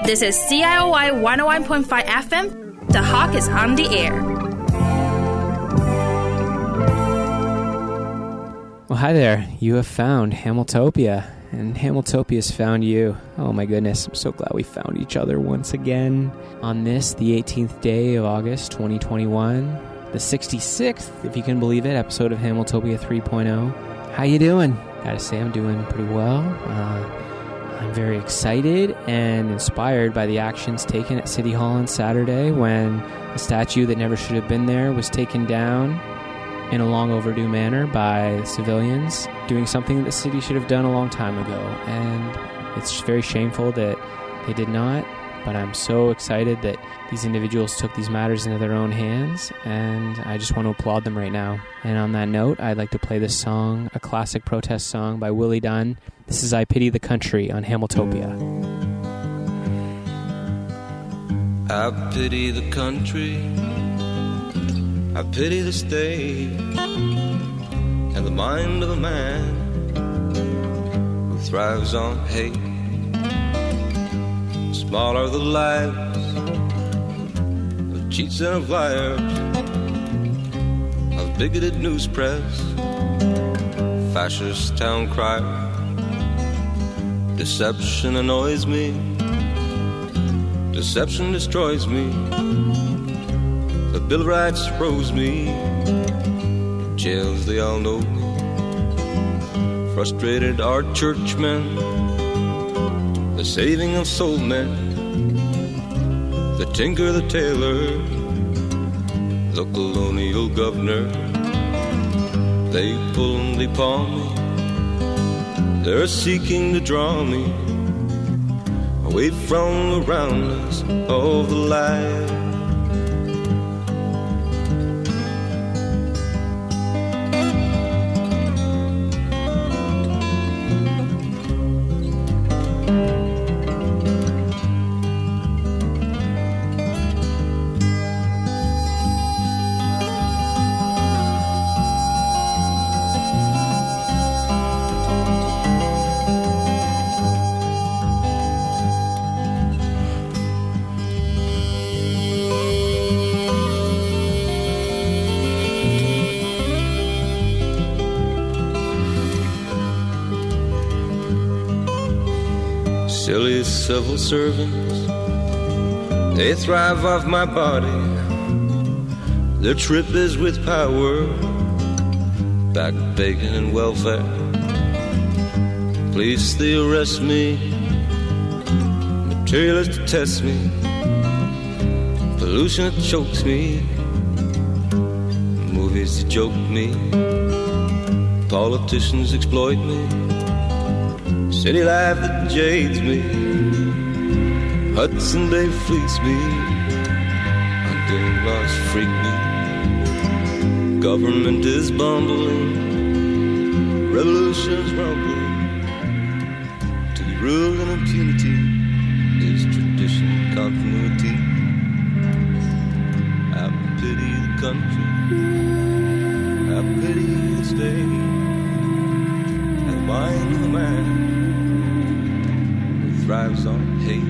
This is CIOY 101.5 FM. The Hawk is on the air. Well, hi there. You have found Hamiltopia, and Hamiltopia's found you. Oh my goodness, I'm so glad we found each other once again on this, the 18th day of August 2021, the 66th, if you can believe it, episode of Hamiltopia 3.0. How you doing? Gotta say I'm doing pretty well. I'm very excited and inspired by the actions taken at City Hall on Saturday when a statue that never should have been there was taken down in a long overdue manner by civilians, doing something that the city should have done a long time ago. And it's very shameful that they did not, but I'm so excited that these individuals took these matters into their own hands, and I just want to applaud them right now. And on that note, I'd like to play this song, a classic protest song by Willie Dunn. This is I Pity the Country on Hamiltopia. I pity the country, I pity the state, and the mind of a man who thrives on hate. Small are the lives of cheats and of liars, of bigoted news press, fascist town crier. Deception annoys me, deception destroys me. The Bill of Rights froze me, jails they all know me. Frustrated are churchmen, the saving of soul men, the tinker, the tailor, the colonial governor. They pull and they paw me, they're seeking to draw me away from the roundness of the light. Silly civil servants, they thrive off my body. Their trip is with power, back bacon and welfare. Police, they arrest me, materialists test me, pollution it chokes me, movies they joke me, politicians exploit me, city life that jades me, Hudson Bay fleets me, hunting laws freak me, government is bumbling, revolution's rumbling, to be ruled in impunity is tradition, continuity. I pity the country, I pity the state, and the mind of the man thrives on hate.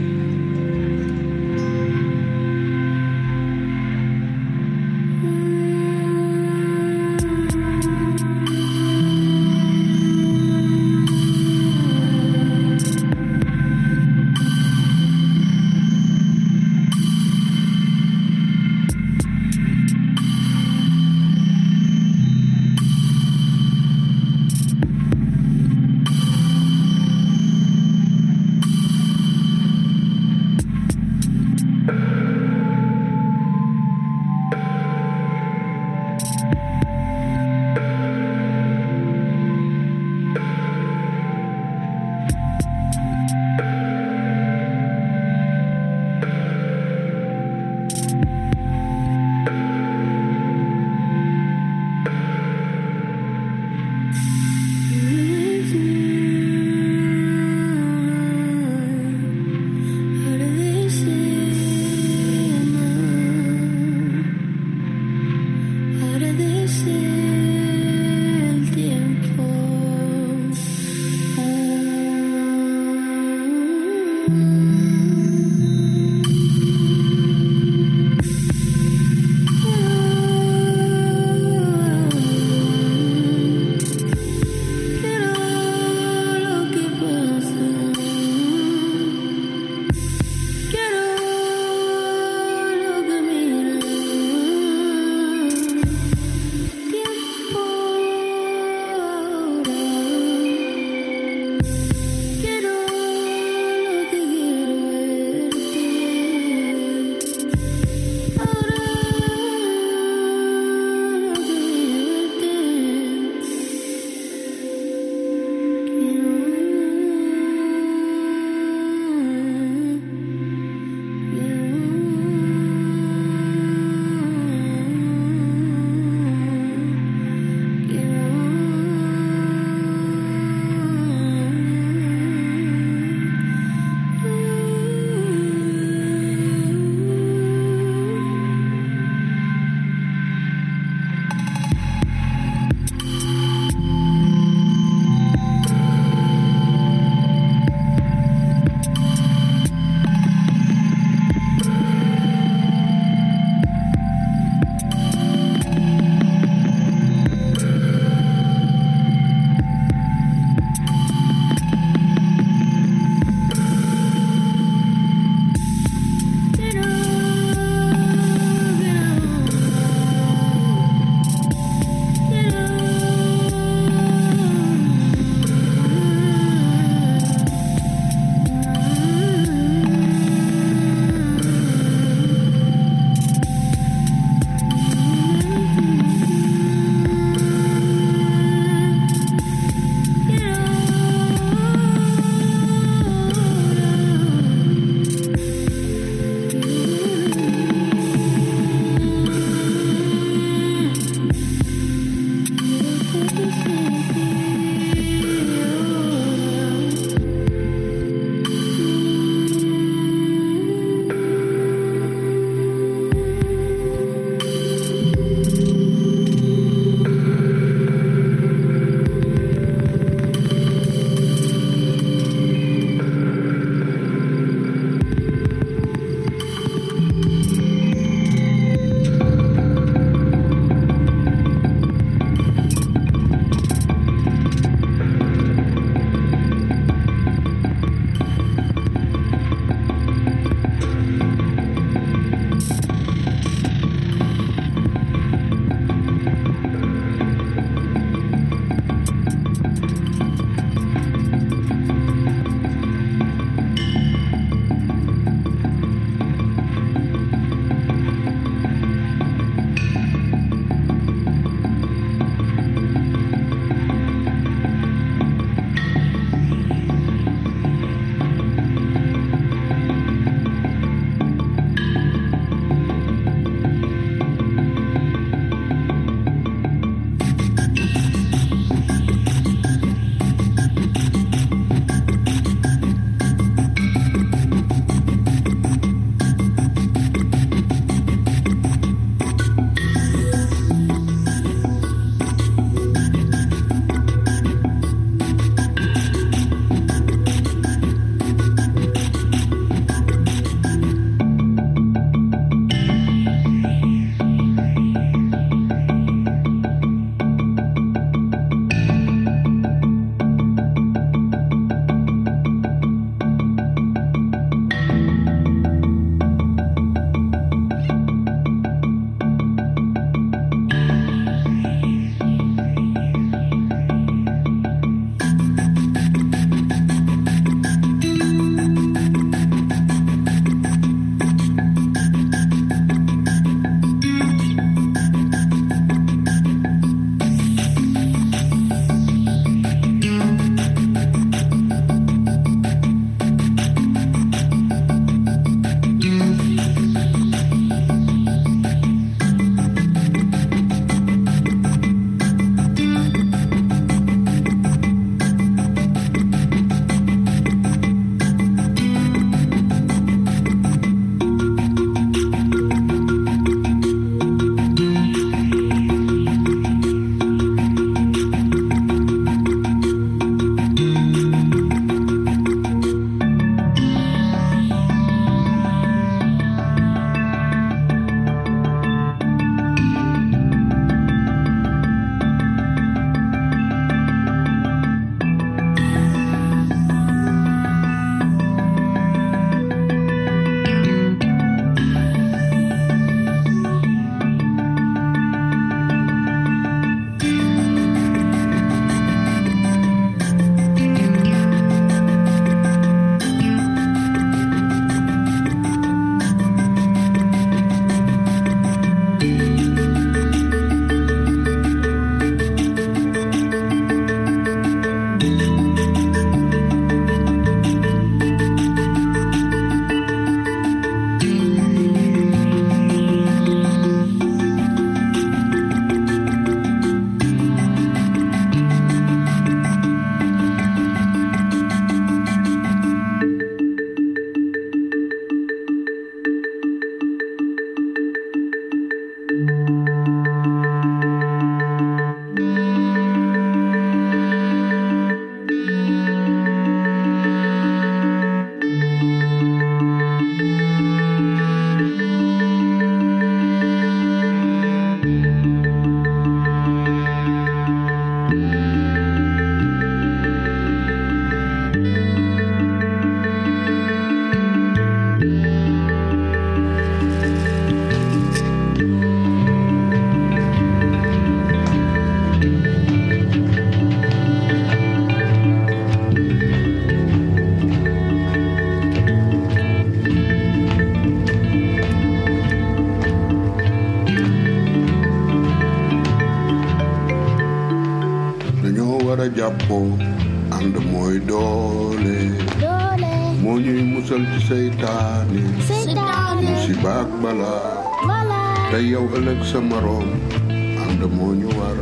jàppoo ànd mooy doole moo ñuy musal ci seytaane musiba ak balaa te yow ëllëg sa moroom ànd moo ñu war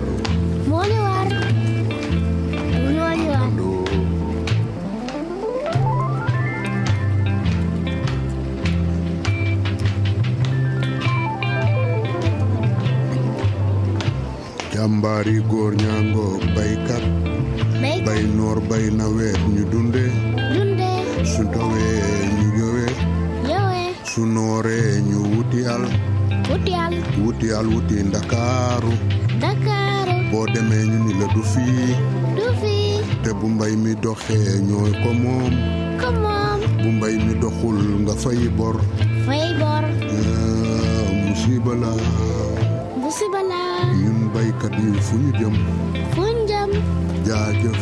jàmbaari góor ñaangook baykat bay noor bay nawet ñu dunde su tawee ñu yowe su nooree ñu wuti al wuti ndakaaru boo demee ñu ni la du fii te bu mbay mi doxee ñooy ko moom bu mbay mi doxul nga fay bor musiba la ñun baykat yi fu ñu jëm jaajëf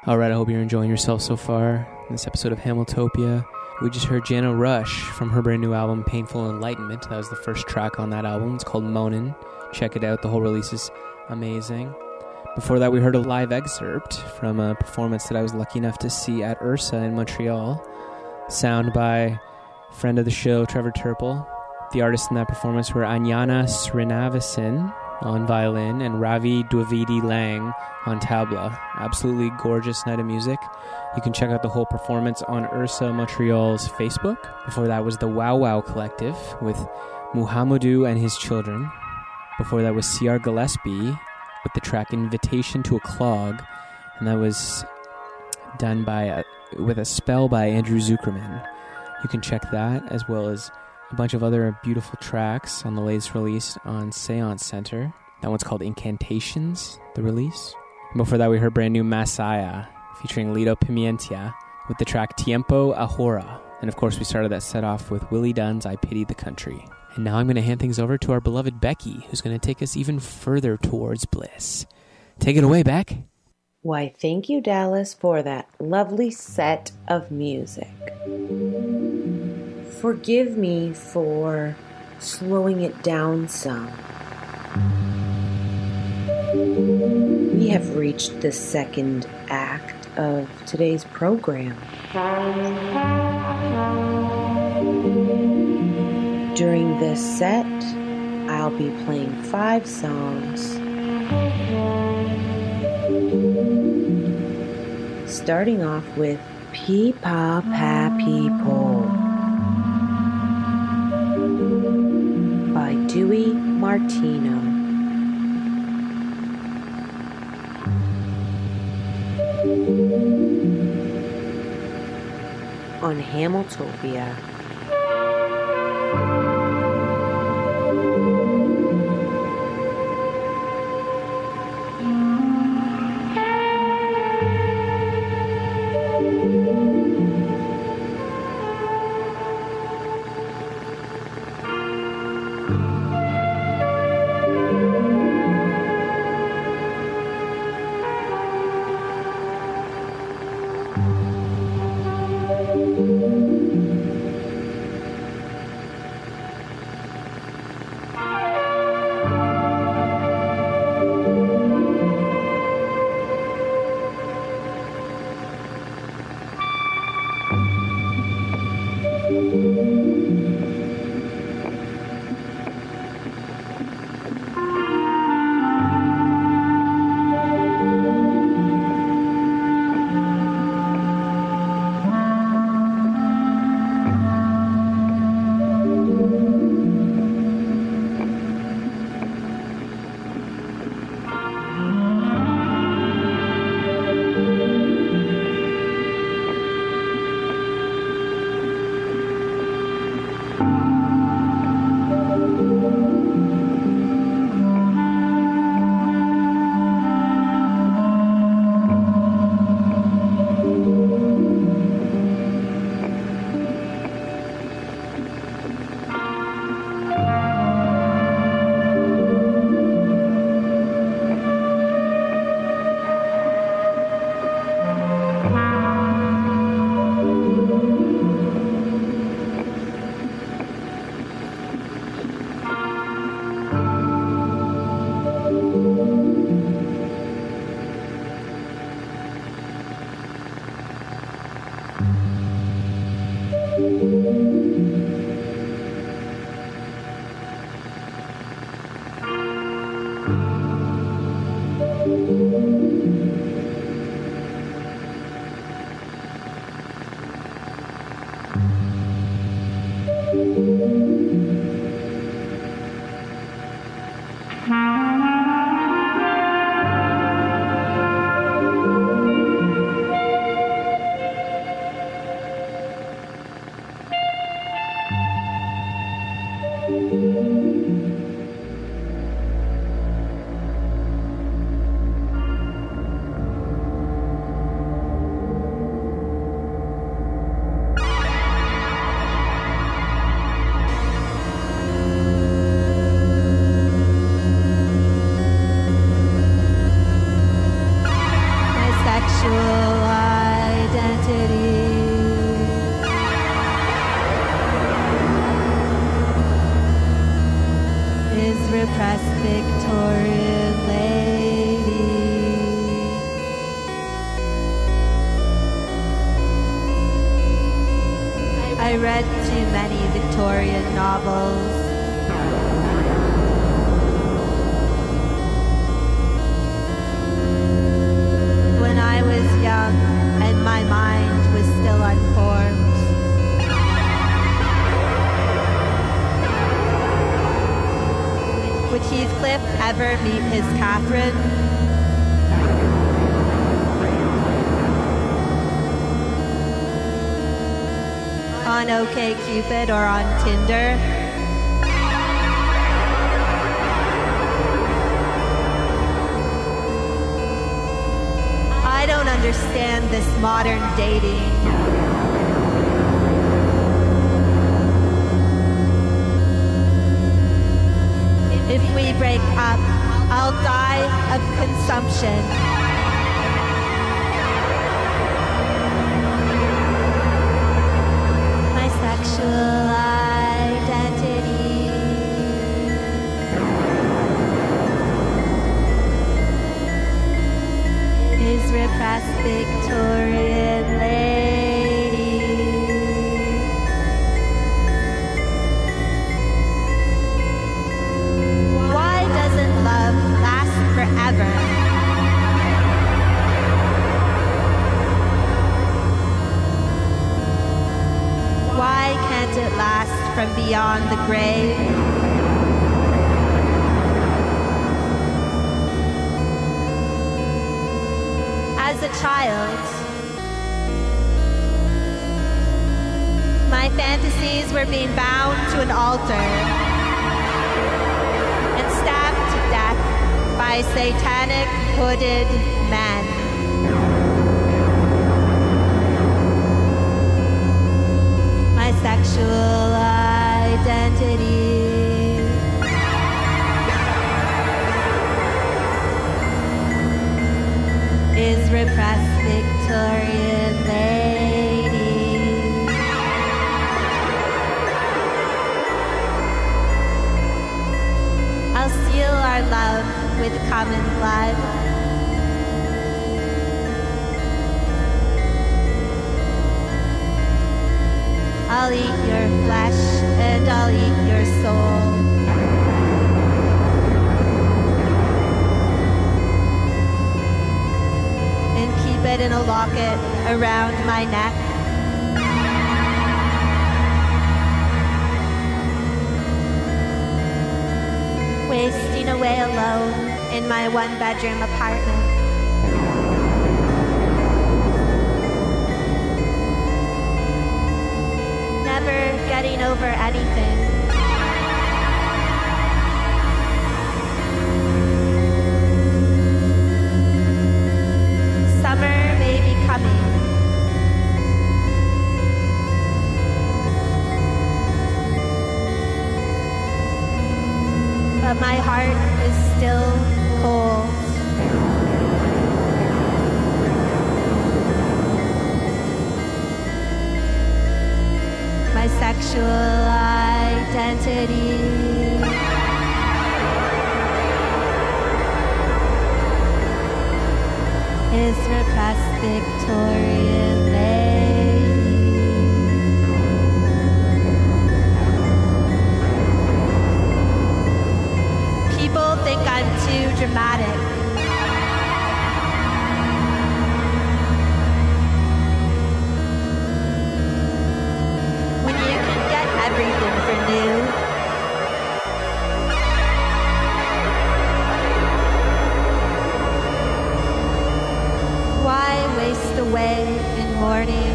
Alright, I hope you're enjoying yourself so far in this episode of Hamiltopia. We just heard Jana Rush from her brand new album, Painful Enlightenment. That was the first track on that album. It's called Monin. Check it out. The whole release is amazing. Before that, we heard a live excerpt from a performance that I was lucky enough to see at Ursa in Montreal. Sound by friend of the show, Trevor Turple. The artists in that performance were Anyana Srinivasan on violin and Ravi Dwivedi Lang on tabla. Absolutely gorgeous night of music. You can check out the whole performance on Ursa Montreal's Facebook. Before that was the Wow Wow Collective with Muhammadu and His Children. Before that was C.R. Gillespie with the track Invitation to a Clog, and that was done with a spell by Andrew Zuckerman. You can check that, as well as a bunch of other beautiful tracks on the latest release on Seance Center. That one's called Incantations, the release. And before that, we heard brand new Masaya, featuring Lido Pimienta, with the track Tiempo Ahora. And of course, we started that set off with Willie Dunn's I Pity the Country. And now I'm going to hand things over to our beloved Becky, who's going to take us even further towards bliss. Take it away, Beck. Why, thank you, Dallas, for that lovely set of music. Forgive me for slowing it down some. We have reached the second act of today's program. During this set, I'll be playing 5 songs, starting off with Pee Pa Pa Pee Po by Dewey Martino. On Hamiltopia. repressed Victorian lady. I read too many Victorian novels. When I was young and my mind was still unformed. Would Heathcliff ever meet his Catherine? On OkCupid or on Tinder? I don't understand this modern dating. If we break up, I'll die of consumption. My sexual identity is repressed Victorian lady. Why doesn't love last forever? Why can't it last from beyond the grave? As a child, my fantasies were being bound to an altar and stabbed to death by satanic hooded men. My sexual identity is repressed Victorian lady. I'll seal our love with common blood. I'll eat your flesh and I'll eat your soul. It in a locket around my neck. Wasting away alone in my one-bedroom apartment. Never getting over anything. But my heart is still cold. My sexual identity is repressed Victorian lady. People think I'm too dramatic. When you can get everything for new. Why waste away in mourning?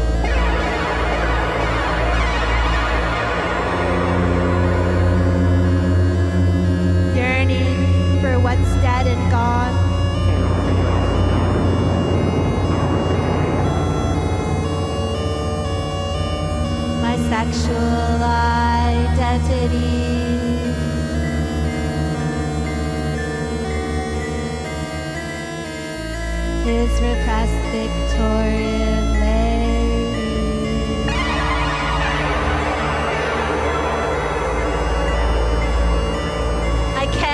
Yearning for what's dead and gone. My sexual identity is repressed Victorian lady. I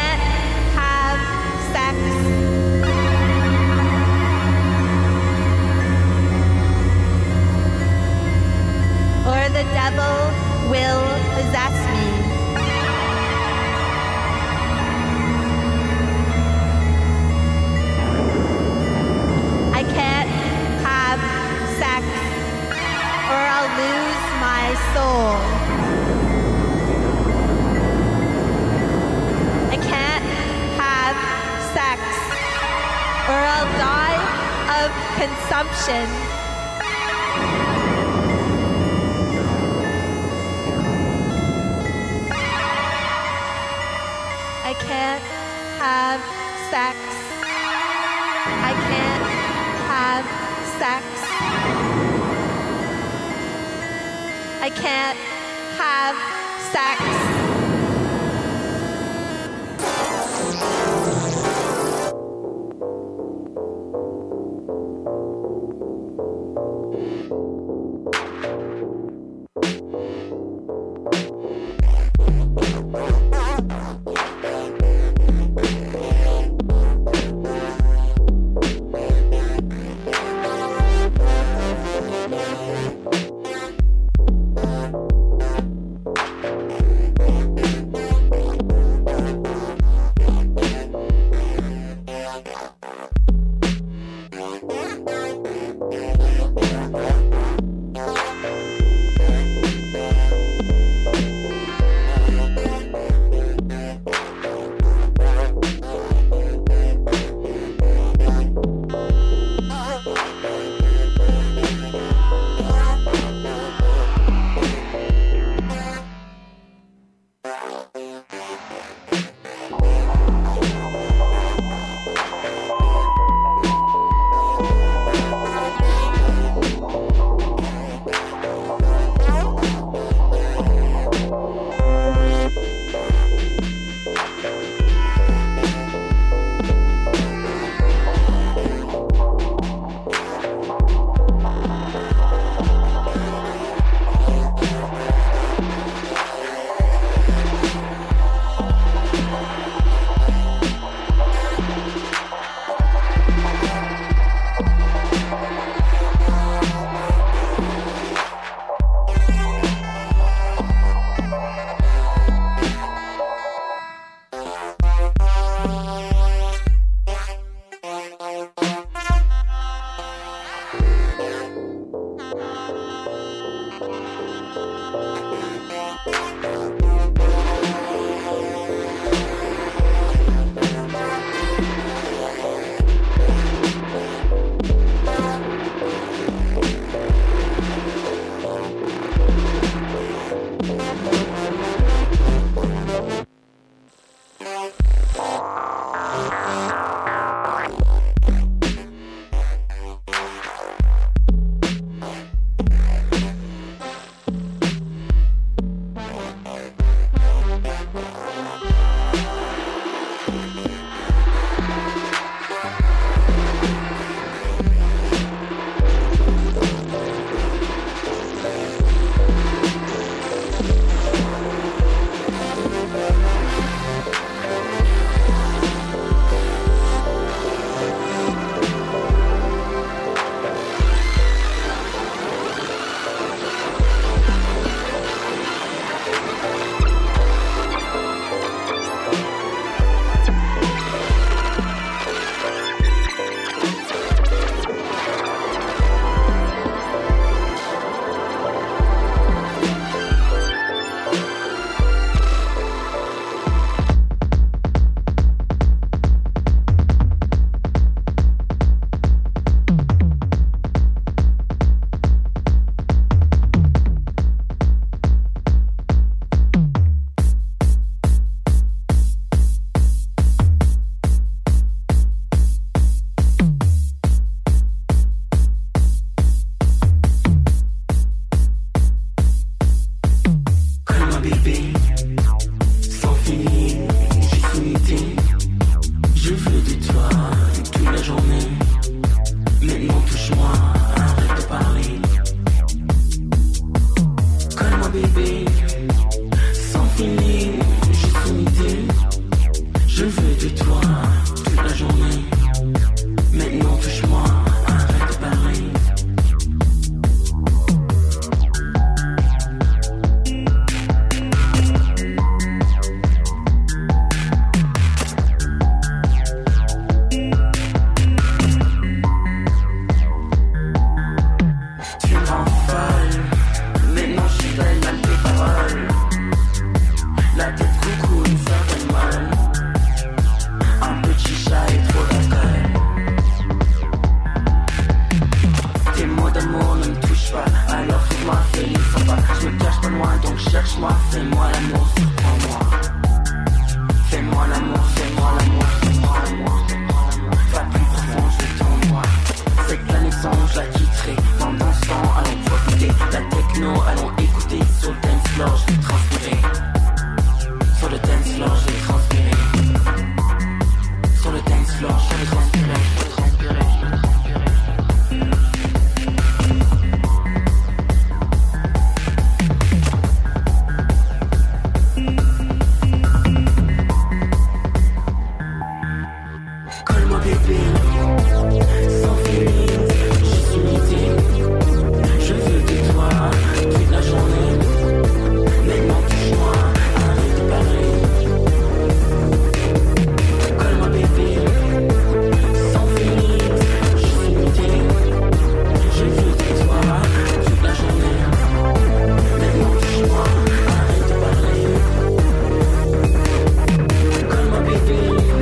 consumption. I can't have sex. I can't have sex. I can't have sex. l'amour, surprends-moi. Fais-moi l'amour, fais-moi l'amour, fais-moi l'amour, fais-moi l'amour. Va plus profond, je t'envoie. Cette planète sans, je la quitterai. Pendant ce temps, allons profiter. La techno, allons écouter. Sur le dance floor, je vais transpirer. Sur le dance floor, je vais transpirer. Sur le dance floor, je vais transpirer. Colle-moi bébé, sans feeling, je suis l'idée. Je veux de toi toute la journée. Maintenant touche-moi, arrête de parler. Colle-moi bébé, sans feeling, je suis l'idée. Je veux de toi toute la journée. Maintenant touche-moi, arrête de parler. Colle-moi bébé.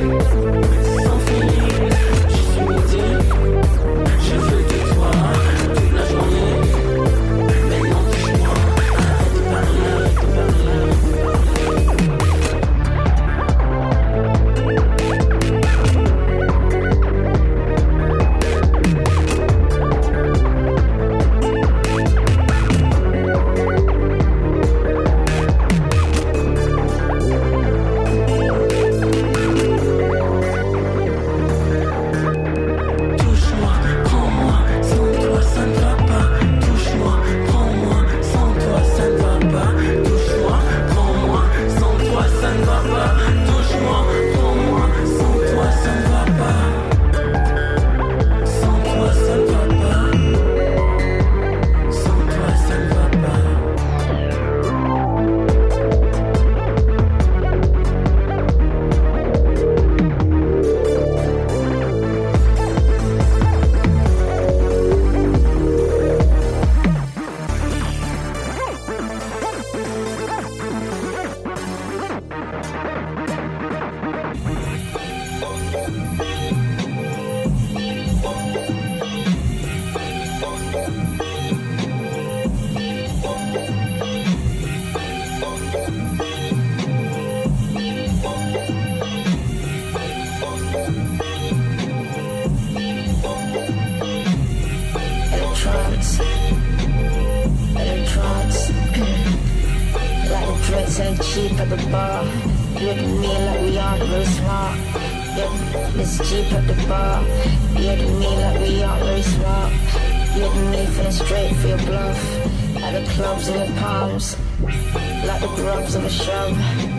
Cheap at the bar, you and me like we aren't very smart. Yeah, it's cheap at the bar, you and me like we aren't very smart. You and me feeling straight for your bluff, at the clubs in your palms, like the grubs of a shrub,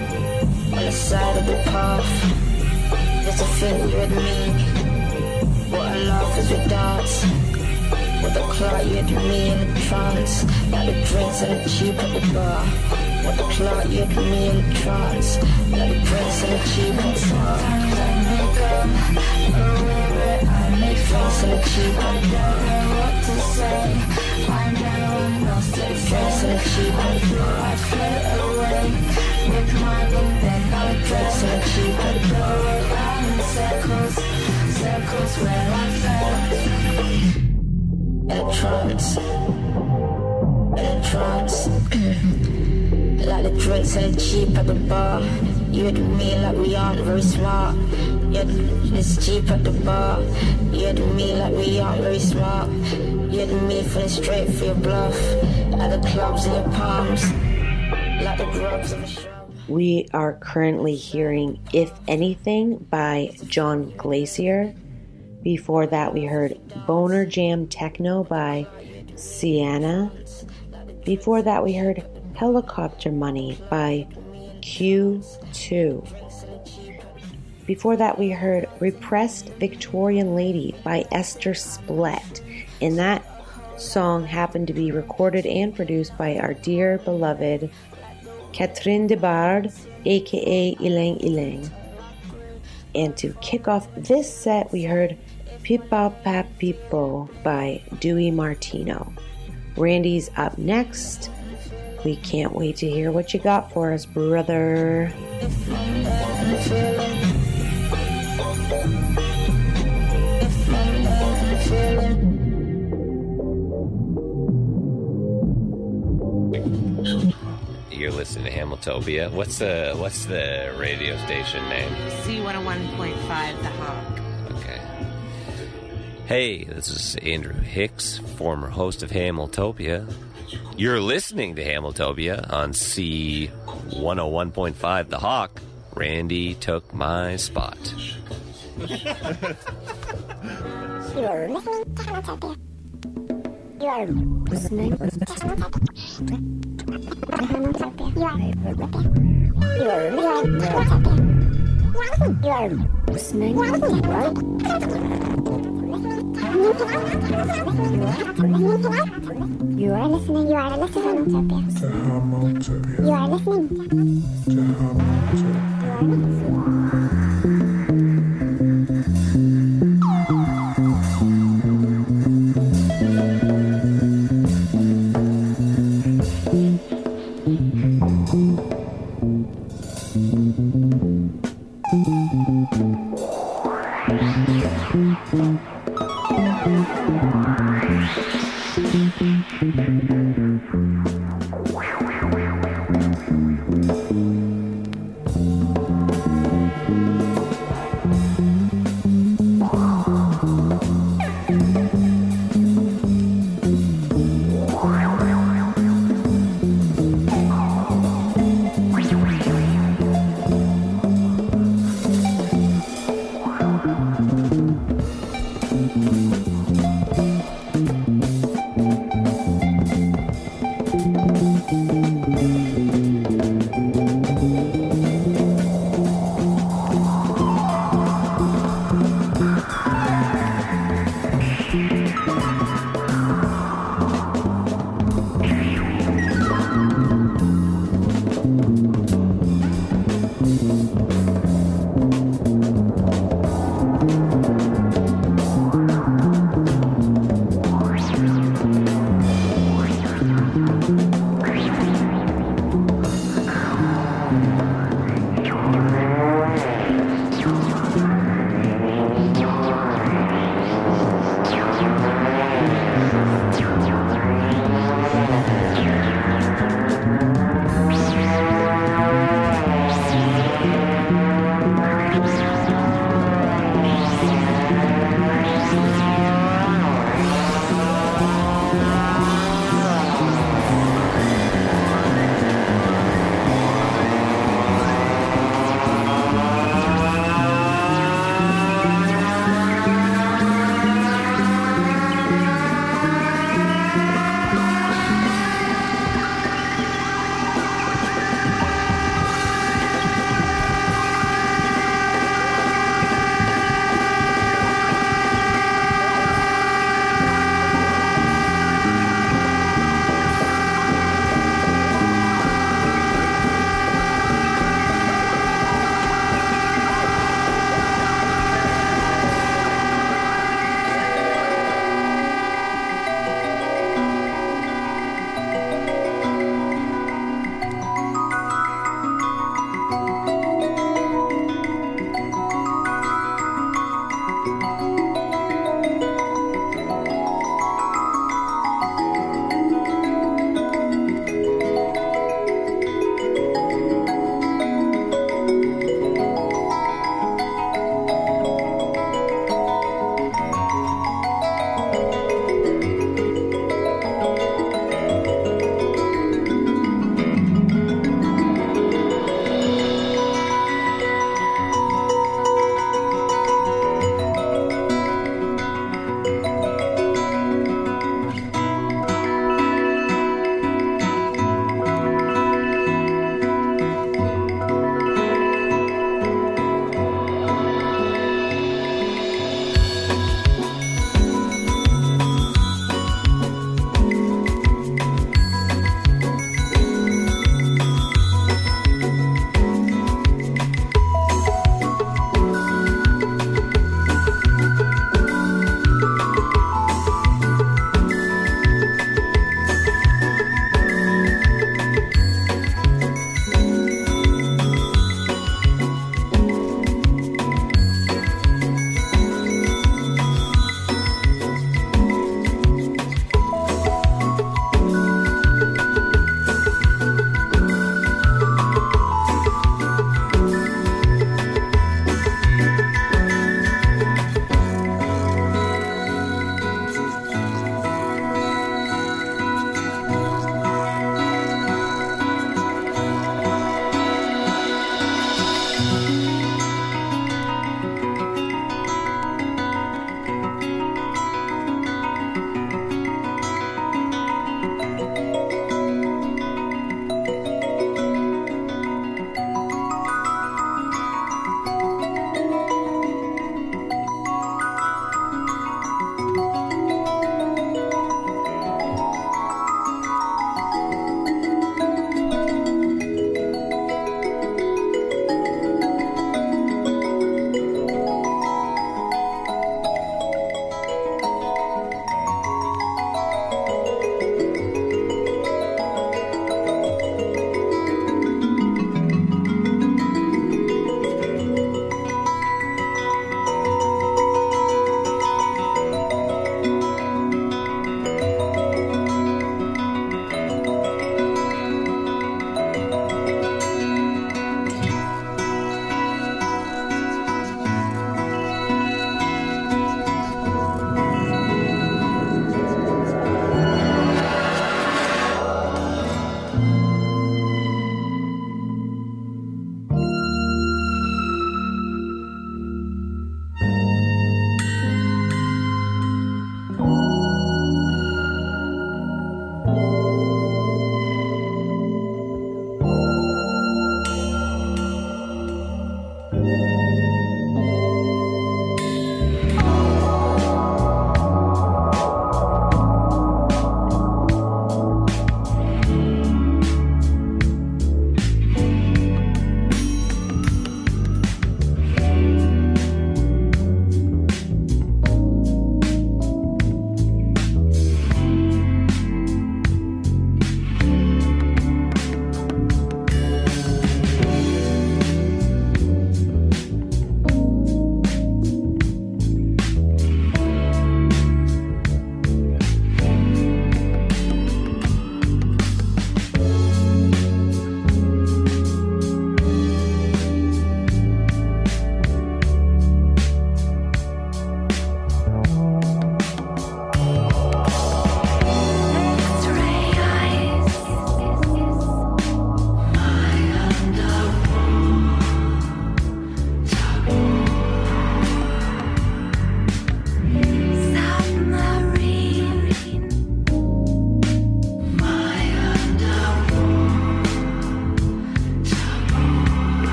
on the side of the path. Just a thing you and me, what I love is we dance. With the clock you and me in a trance, like the drinks and the cheap at the bar. With the clock, you and me in a trance, like the drinks and the cheap at the bar. Sometimes I make up, wherever I make friends and the cheap at the bar. I don't know what to say, find out lost the drinks and the cheap at the bar. I float away with my book, then all the drinks and the cheap at the bar. Round in circles, circles where I felt in a trance, in a trance. Like the drinks and the cheap at the bar. You and me like we aren't very smart. Yeah, it's cheap at the bar. You and me like we aren't very smart. You and me feeling straight for your bluff, at the clubs in your palms, like the grubs of a shrub. We are currently hearing If Anything by John Glacier. Before that we heard Boner Jam Techno by Sienna. Before that we heard Helicopter Money by Q2. Before that we heard Repressed Victorian Lady by Esther Splett. And that song happened to be recorded and produced by our dear beloved Catherine Debard, aka Ilang Ilang. And to kick off this set we heard Pipa Pa Pipo by Dewey Martino. Randy's up next. We can't wait to hear what you got for us, brother. You're listening to Hamiltopia. What's the radio station name? C101.5 The Hawk. Okay. Hey, this is Andrew Hicks, former host of Hamiltopia. You're listening to Hamiltopia on C101.5 The Hawk. Randy took my spot. You're listening to Hamiltopia. You are listening to Hamiltopia. You are listening to You are listening to Hamiltopia. You are listening to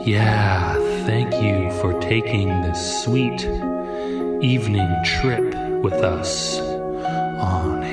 Yeah, thank you for taking this sweet evening trip with us on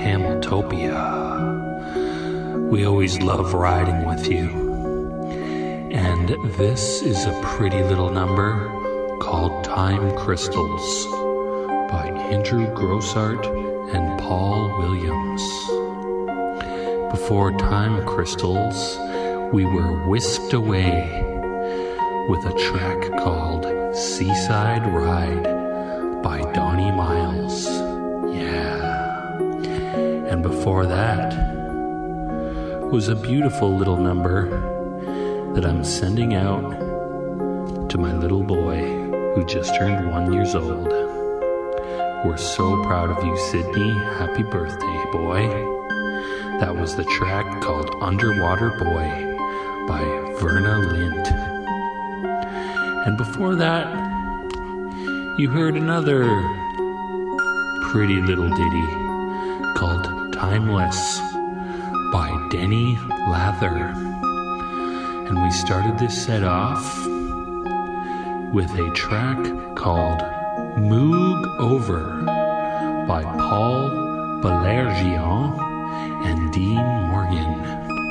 Hamiltopia. We always love riding with you. And this is a pretty little number called Time Crystals by Andrew Grossart and Paul Williams. Before Time Crystals, we were whisked away with a track called Seaside Ride by Donnie Miles. Yeah. And before that was a beautiful little number that I'm sending out to my little boy who just turned 1 year old. We're so proud of you, Sydney. Happy birthday, boy. That was the track called Underwater Boy by Verna Lint. And before that, you heard another pretty little ditty called Timeless by Denny Lather. And we started this set off with a track called Moog Over by Paul Balergian and Dean Morgan.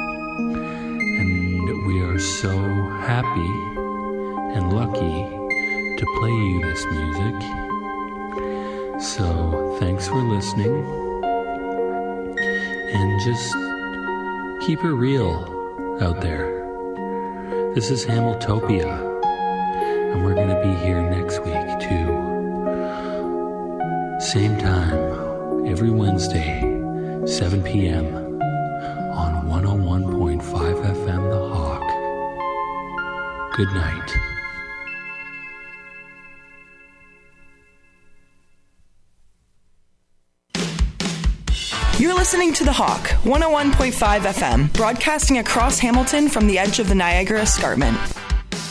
And we are so happy and lucky to play you this music. So thanks for listening, and just keep it real out there. This is Hamiltopia, and we're going to be here next week too. Same time, every Wednesday, 7 p.m. on 101.5 FM The Hawk. Good night. You're listening to The Hawk, 101.5 FM, broadcasting across Hamilton from the edge of the Niagara Escarpment.